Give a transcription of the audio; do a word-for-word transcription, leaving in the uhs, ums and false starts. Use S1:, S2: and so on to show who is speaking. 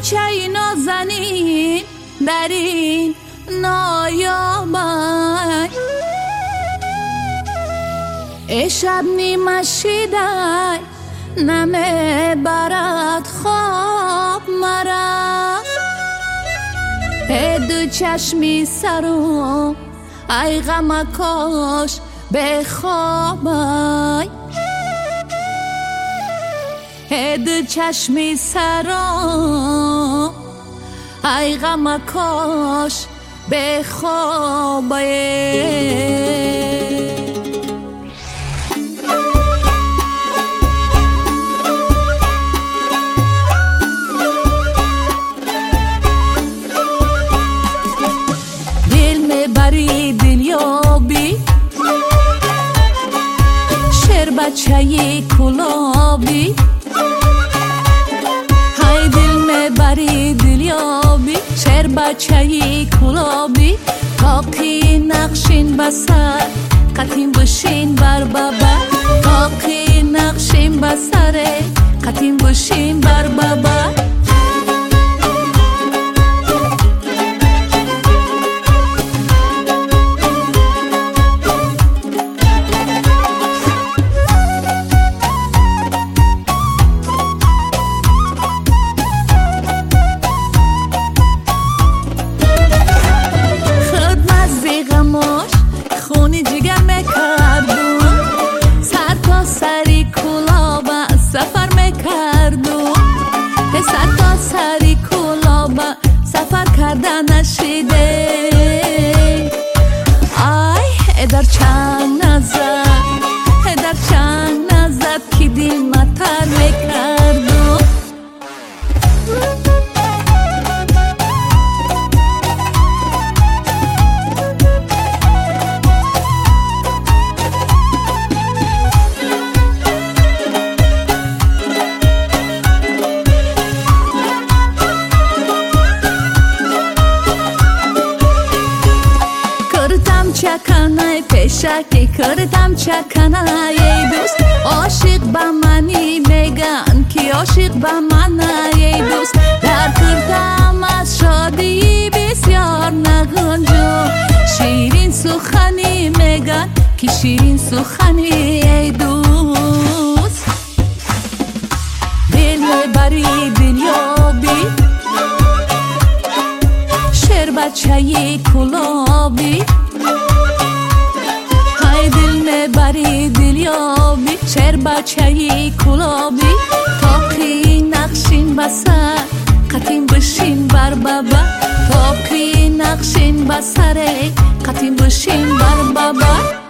S1: بچه نازنین در این نایابای ای شب نیمه شیدای نمه برات خواب مرا ای دو چشمی سرو ای غم کاش به خوابای ای دو چشمی سرو ای غم کاش به خوابای بری دلیابی شیر بچه کلابی های دل می بری دلیابی شیر بچه کلابی تاقی نقشین بسر قطیم بشین بر بابا تاقی نقشین بسر قطیم بشین بر بابا خونی جگر میکردم سر تا سری کلابا سفر میکردم سر تا سری کلابا سفر کردن نشیده آی ادر چند نزد ادر چند نزد که دل متر میکردم چکنای پیشکی کردم چکنای دوست عاشق با منی میگن که عاشق با منی دوست در کردم از شادی بسیار نگنجو شیرین سخنی میگن که شیرین سخنی ای دوست دل میبری دلیابی شیر بچه کلابی بری دلیابی شیر بچه کلابی تاقی نقشین بسر قطیم بشین بر بابا تاقی نقشین بسر قطیم بشین بر بابا